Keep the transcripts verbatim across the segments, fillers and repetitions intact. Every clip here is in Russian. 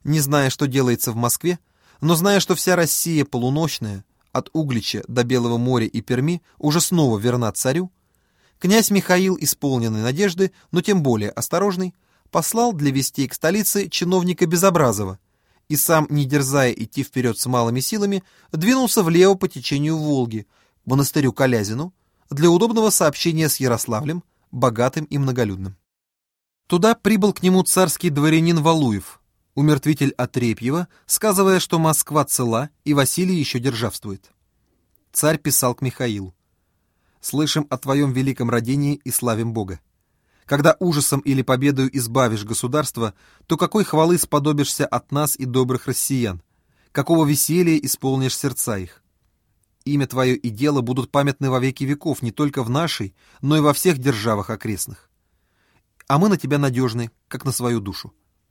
не зная, что делается в Москве, но зная, что вся Россия полуночная, от Углича до Белого моря и Перми, уже снова верна царю, князь Михаил, исполненный надежды, но тем более осторожный, послал для вестей к столице чиновника Безобразова и сам, не дерзая идти вперед с малыми силами, двинулся влево по течению Волги, к монастырю Колязину, для удобного сообщения с Ярославлем, богатым и многолюдным. Туда прибыл к нему царский дворянин Валуев, умертвитель Отрепьева, сказывая, что Москва цела и Василий еще державствует. Царь писал к Михаилу: «Слышим о твоем великом родении и славим Бога. Когда ужасом или победою избавишь государство, то какой хвалы сподобишься от нас и добрых россиян, какого веселья исполнишь сердца их. Имя твое и дело будут памятны во веки веков не только в нашей, но и во всех державах окрестных. А мы на тебя надежны, как на свою душу».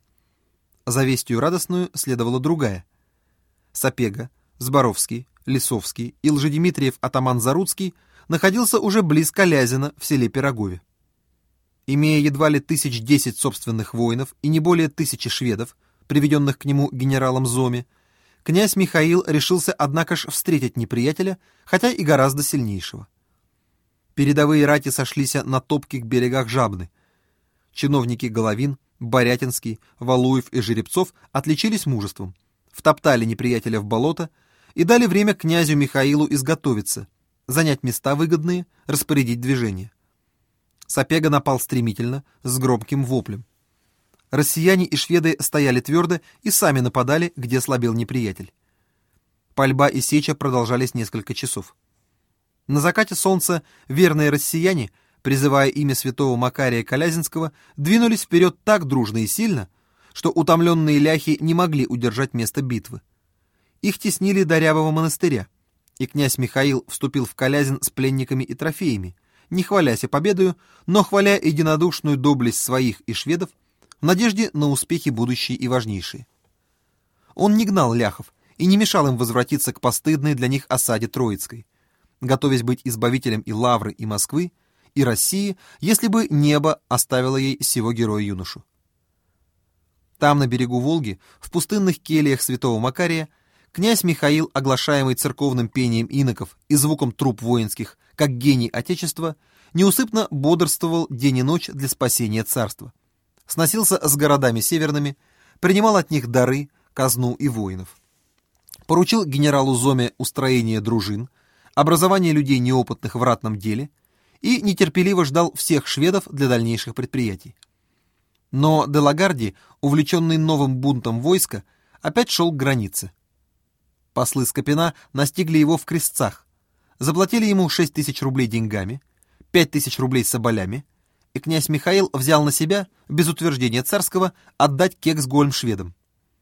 За вестью радостную следовала другая. Сапега, Зборовский, Лисовский и Лжедимитриев атаман Заруцкий находился уже близ Колязина в селе Пирогове. Имея едва ли тысяч десять собственных воинов и не более тысячи шведов, приведенных к нему генералом Зоме, князь Михаил решился, однако ж, встретить неприятеля, хотя и гораздо сильнейшего. Передовые рати сошлись на топких берегах Жабны. Чиновники Головин, Борятинский, Валуев и Жеребцов отличились мужеством, втоптали неприятеля в болото и дали время князю Михаилу изготовиться, занять места выгодные, распорядить движение. Сапега напал стремительно, с громким воплем. Россияне и шведы стояли твердо и сами нападали, где слабел неприятель. Пальба и сеча продолжались несколько часов. На закате солнца верные россияне, призывая имя святого Макария Колязинского, двинулись вперед так дружно и сильно, что утомленные ляхи не могли удержать место битвы. Их теснили до Рябова монастыря, и князь Михаил вступил в Колязин с пленниками и трофеями, не хвалясь победою, но хваля единодушную доблесть своих и шведов в надежде на успехи будущие и важнейшие. Он не гнал ляхов и не мешал им возвратиться к постыдной для них осаде Троицкой, готовясь быть избавителем и Лавры, и Москвы, и России, если бы небо оставило ей сего героя-юношу. Там, на берегу Волги, в пустынных кельях святого Макария, князь Михаил, оглашаемый церковным пением иноков и звуком труб воинских, как гений Отечества, неусыпно бодрствовал день и ночь для спасения царства. Сносился с городами северными, принимал от них дары, казну и воинов. Поручил генералу Зоме устроение дружин, образование людей неопытных в ратном деле и нетерпеливо ждал всех шведов для дальнейших предприятий. Но де Лагарди, увлеченный новым бунтом войска, опять шел к границе. Послы Скопина настигли его в Крестцах, заплатили ему шесть тысяч рублей деньгами, пять тысяч рублей соболями, и князь Михаил взял на себя, без утверждения царского, отдать Кексгольм шведам.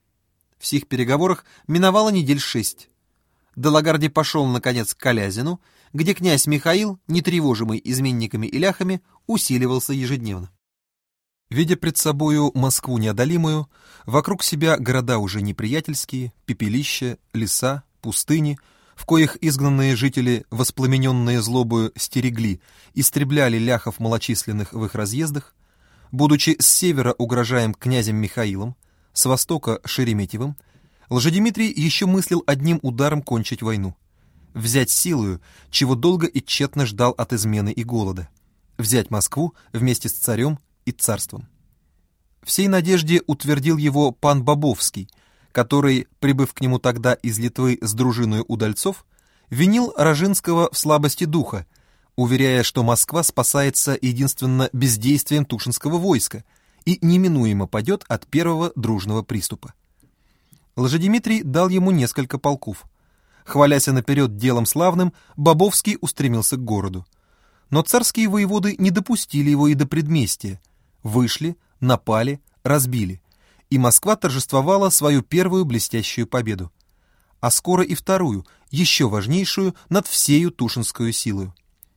В сих переговорах миновало недель шесть. Де Лагарди пошел, наконец, к Колязину, где князь Михаил, нетревожимый изменниками и ляхами, усиливался ежедневно. Видя пред собою Москву неодолимую, вокруг себя города уже неприятельские, пепелища, леса, пустыни, в коих изгнанные жители, воспламененные злобою, стерегли, истребляли ляхов малочисленных в их разъездах, будучи с севера угрожаем князем Михаилом, с востока Шереметьевым, Лжедимитрий еще мыслил одним ударом кончить войну, взять силою, чего долго и тщетно ждал от измены и голода, взять Москву вместе с царем и царством. В сей надежде утвердил его пан Бобовский, который, прибыв к нему тогда из Литвы с дружиной удальцов, винил Рожинского в слабости духа, уверяя, что Москва спасается единственно бездействием Тушинского войска и неминуемо падет от первого дружного приступа. Лжедимитрий дал ему несколько полков. Хвалясь наперед делом славным, Бобовский устремился к городу. Но царские воеводы не допустили его и до предместья, вышли, напали, разбили, и Москва торжествовала свою первую блестящую победу, а скоро и вторую, еще важнейшую, над всею Тушинскую силою.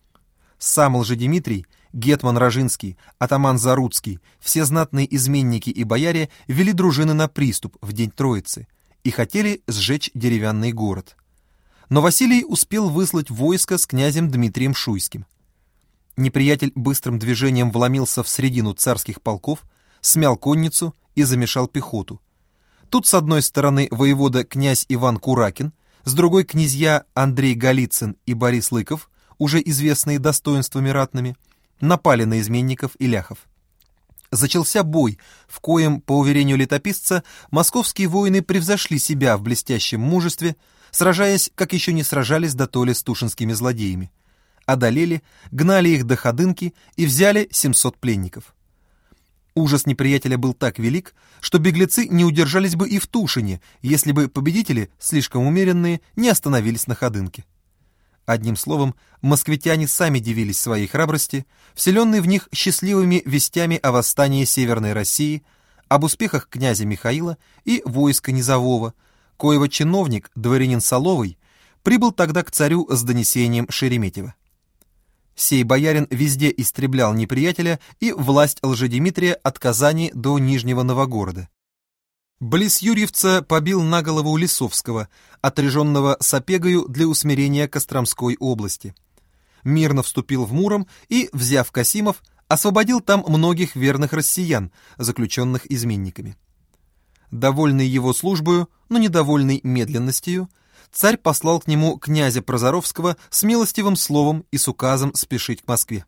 Сам Лжедимитрий, гетман Рожинский, атаман Заруцкий, все знатные изменники и бояре вели дружины на приступ в день Троицы и хотели сжечь деревянный город. Но Василий успел выслать войско с князем Дмитрием Шуйским. Неприятель быстрым движением вломился в средину царских полков, смял конницу и замешал пехоту. Тут с одной стороны воевода князь Иван Куракин, с другой князья Андрей Голицын и Борис Лыков, уже известные достоинствами ратными, напали на изменников и ляхов. Зачался бой, в коем, по уверению летописца, московские воины превзошли себя в блестящем мужестве, сражаясь, как еще не сражались дотоле с тушинскими злодеями. Одолели, гнали их до Ходынки и взяли семьсот пленников. Ужас неприятеля был так велик, что беглецы не удержались бы и в Тушине, если бы победители, слишком умеренные, не остановились на Ходынке. Одним словом, москвитяне сами дивились своей храбрости, вселенные в них счастливыми вестями о восстании Северной России, об успехах князя Михаила и войска Низового, коего чиновник, дворянин Соловый, прибыл тогда к царю с донесением Шереметьева. Сей боярин везде истреблял неприятеля и власть Лжедимитрия от Казани до Нижнего Новгорода. Близ Юрьевца побил на голову Лисовского, отряженного Сапегою для усмирения Костромской области. Мирно вступил в Муром и, взяв Касимов, освободил там многих верных россиян, заключенных изменниками. Довольный его службою, но недовольный медленностью, царь послал к нему князя Прозоровского с милостивым словом и с указом спешить к Москве.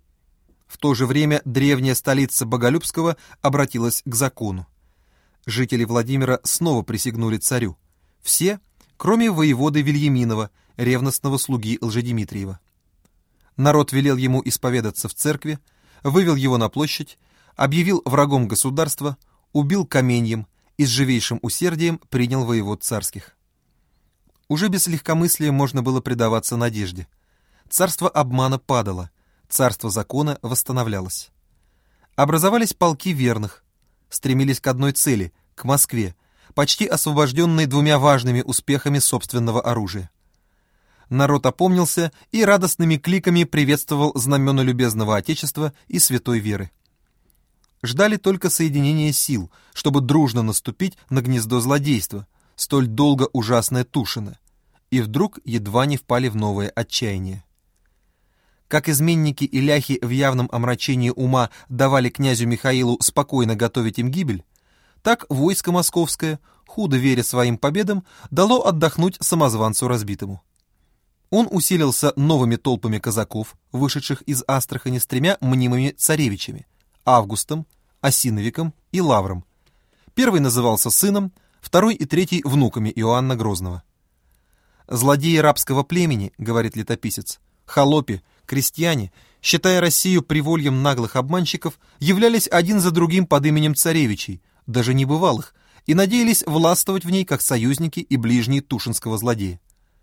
В то же время древняя столица Боголюбского обратилась к закону. Жители Владимира снова присягнули царю. Все, кроме воеводы Вильяминова, ревностного слуги Лжедимитриева. Народ велел ему исповедаться в церкви, вывел его на площадь, объявил врагом государства, убил каменьем и с живейшим усердием принял воевод царских. Уже без легкомыслия можно было предаваться надежде. Царство обмана падало, царство закона восстановлялось. Образовались полки верных, стремились к одной цели — к Москве, почти освобожденной двумя важными успехами собственного оружия. Народ опомнился и радостными кликами приветствовал знамена любезного Отечества и святой веры. Ждали только соединения сил, чтобы дружно наступить на гнездо злодейства, столь долго ужасное Тушино, и вдруг едва не впали в новое отчаяние. Как изменники и ляхи в явном омрачении ума давали князю Михаилу спокойно готовить им гибель, так войско московское, худо веря своим победам, дало отдохнуть самозванцу разбитому. Он усилился новыми толпами казаков, вышедших из Астрахани с тремя мнимыми царевичами — Августом, Осиновиком и Лавром. Первый назывался сыном, второй и третий — внуками Иоанна Грозного. «Злодеи рабского племени, — говорит летописец, — холопи, крестьяне, считая Россию привольем наглых обманщиков, являлись один за другим под именем царевичей, даже небывалых, и надеялись властвовать в ней как союзники и ближние тушинского злодея.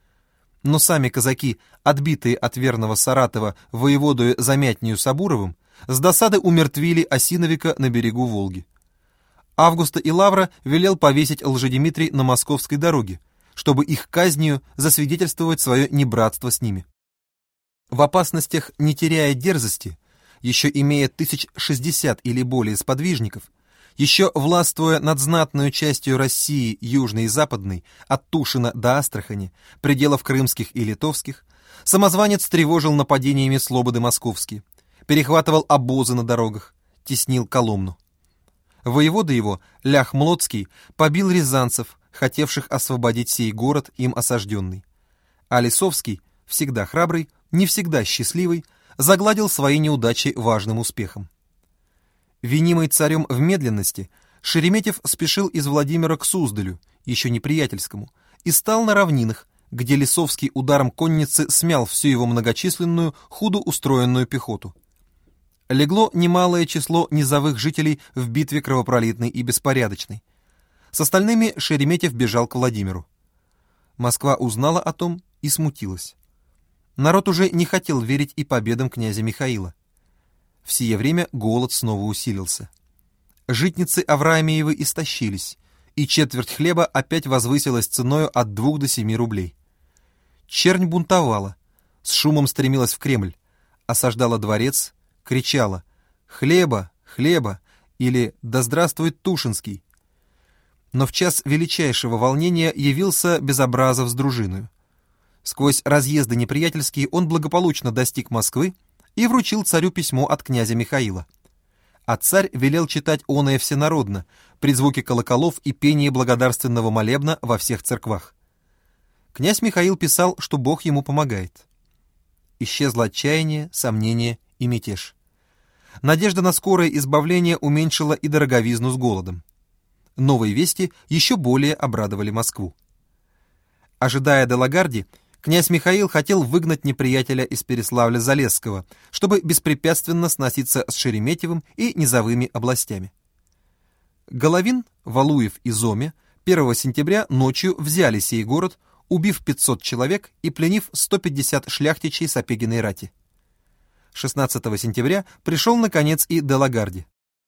Но сами казаки, отбитые от верного Саратова воеводою Замятнею Сабуровым, с досады умертвили Осиновика на берегу Волги. Августа и Лавра велел повесить Лжедимитрий на московской дороге, чтобы их казнью засвидетельствовать свое небратство с ними. В опасностях, не теряя дерзости, еще имея тысяч шестьдесят или более сподвижников, еще властвуя над знатной частью России, южной и западной, от Тушина до Астрахани, пределов крымских и литовских, самозванец тревожил нападениями слободы московские, перехватывал обозы на дорогах, теснил Коломну. Воевода его, Лях Млоцкий, побил рязанцев, хотевших освободить сей город, им осажденный. А Лисовский, всегда храбрый, не всегда счастливый, загладил свои неудачи важным успехом. Винимый царем в медленности, Шереметьев спешил из Владимира к Суздалю, еще неприятельскому, и стал на равнинах, где Лисовский ударом конницы смял всю его многочисленную, худо устроенную пехоту. Легло немалое число низовых жителей в битве кровопролитной и беспорядочной. С остальными Шереметьев бежал к Владимиру. Москва узнала о том и смутилась. Народ уже не хотел верить и победам князя Михаила. В сие время голод снова усилился. Житницы Авраамиевы истощились, и четверть хлеба опять возвысилась ценою от двух до семи рублей. Чернь бунтовала, с шумом стремилась в Кремль, осаждала дворец, кричала «Хлеба! Хлеба!» или «Да здравствует Тушинский!». Но в час величайшего волнения явился Безобразов с дружиною. Сквозь разъезды неприятельские он благополучно достиг Москвы и вручил царю письмо от князя Михаила. а царь велел читать оное всенародно, при звуке колоколов и пении благодарственного молебна во всех церквах. Князь Михаил писал, что Бог ему помогает. Исчезло отчаяние, сомнение и мятеж. Надежда на скорое избавление уменьшила и дороговизну с голодом. Новые вести еще более обрадовали Москву. Ожидая де Лагарди, князь Михаил хотел выгнать неприятеля из Переславля-Залесского, чтобы беспрепятственно сноситься с Шереметьевым и низовыми областями. Головин, Валуев и Зоме первого сентября ночью взяли сей город, убив пятьсот человек и пленив сто пятьдесят шляхтичей Сапегиной рати. шестнадцатого сентября пришел, наконец, и де Лагарди.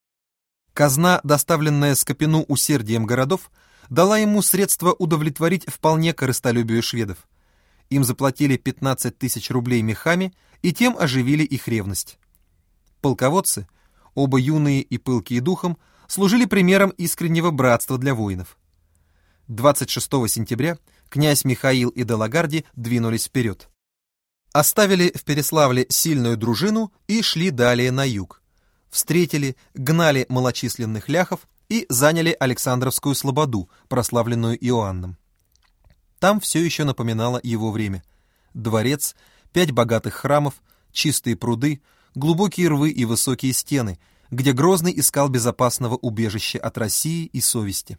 Казна, доставленная Скопину усердием городов, дала ему средства удовлетворить вполне корыстолюбию шведов. Им заплатили пятнадцать тысяч рублей мехами и тем оживили их ревность. Полководцы, оба юные и пылкие духом, служили примером искреннего братства для воинов. двадцать шестого сентября князь Михаил и де Лагарди двинулись вперед. Оставили в Переславле сильную дружину и шли далее на юг. Встретили, гнали малочисленных ляхов и заняли Александровскую слободу, прославленную Иоанном. Там все еще напоминало его время. Дворец, пять богатых храмов, чистые пруды, глубокие рвы и высокие стены, где Грозный искал безопасного убежища от России и совести.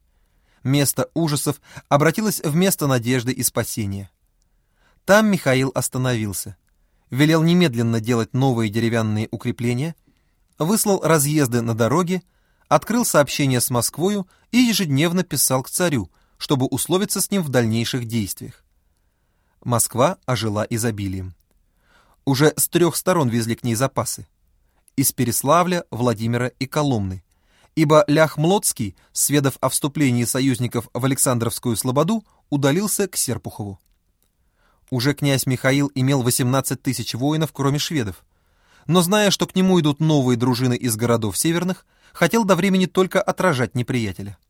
Место ужасов обратилось в место надежды и спасения. Там Михаил остановился, велел немедленно делать новые деревянные укрепления, выслал разъезды на дороге, открыл сообщения с Москвою и ежедневно писал к царю, чтобы условиться с ним в дальнейших действиях. Москва ожила изобилием. Уже с трех сторон везли к ней запасы. Из Переславля, Владимира и Коломны, ибо Лях Млоцкий, сведав о вступлении союзников в Александровскую слободу, удалился к Серпухову. Уже князь Михаил имел восемнадцать тысяч воинов, кроме шведов, но, зная, что к нему идут новые дружины из городов северных, хотел до времени только отражать неприятеля.